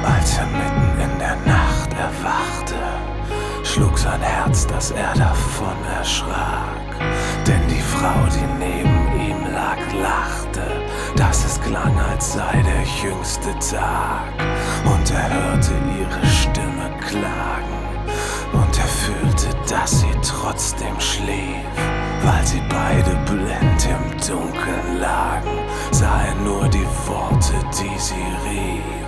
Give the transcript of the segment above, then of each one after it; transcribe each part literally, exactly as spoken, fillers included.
Als er mitten in der Nacht erwachte, schlug sein Herz, dass er davon erschrak. Denn die Frau, die neben ihm lag, lachte, dass es klang, als sei der jüngste Tag. Und er hörte ihre Stimme klagen, und er fühlte, dass sie trotzdem schlief. Weil sie beide blind im Dunkeln lagen, sah er nur die Worte, die sie rief.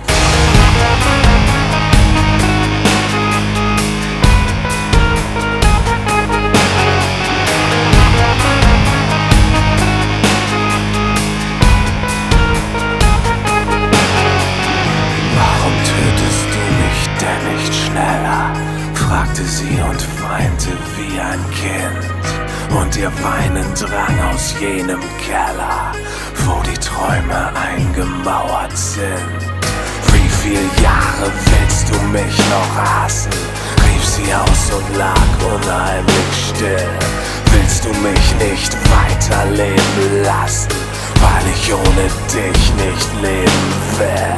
Warum tötest du mich denn nicht schneller? Fragte sie und weinte wie ein Kind. Und ihr Weinen drang aus jenem Keller, wo die Träume eingemauert sind. Wie viel Jahre willst du mich noch hassen? Rief sie aus und lag unheimlich still. Willst du mich nicht weiterleben lassen, weil ich ohne dich nicht leben will?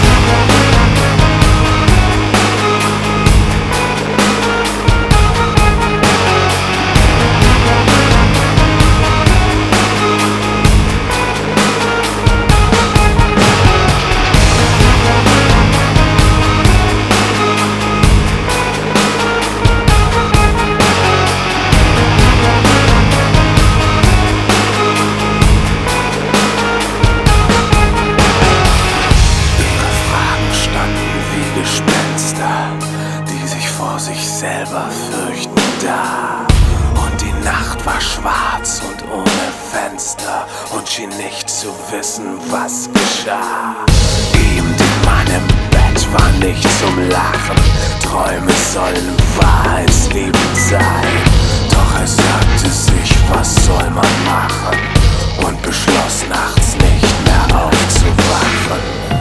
Die sich vor sich selber fürchten da. Und die Nacht war schwarz und ohne Fenster und schien nicht zu wissen, was geschah. Ihm, dem Mann im Bett, war nicht zum Lachen. Träume sollen wahrheitsliebend sein. Doch er sagte sich, was soll man machen? Und beschloss nachts nicht mehr aufzuwachen.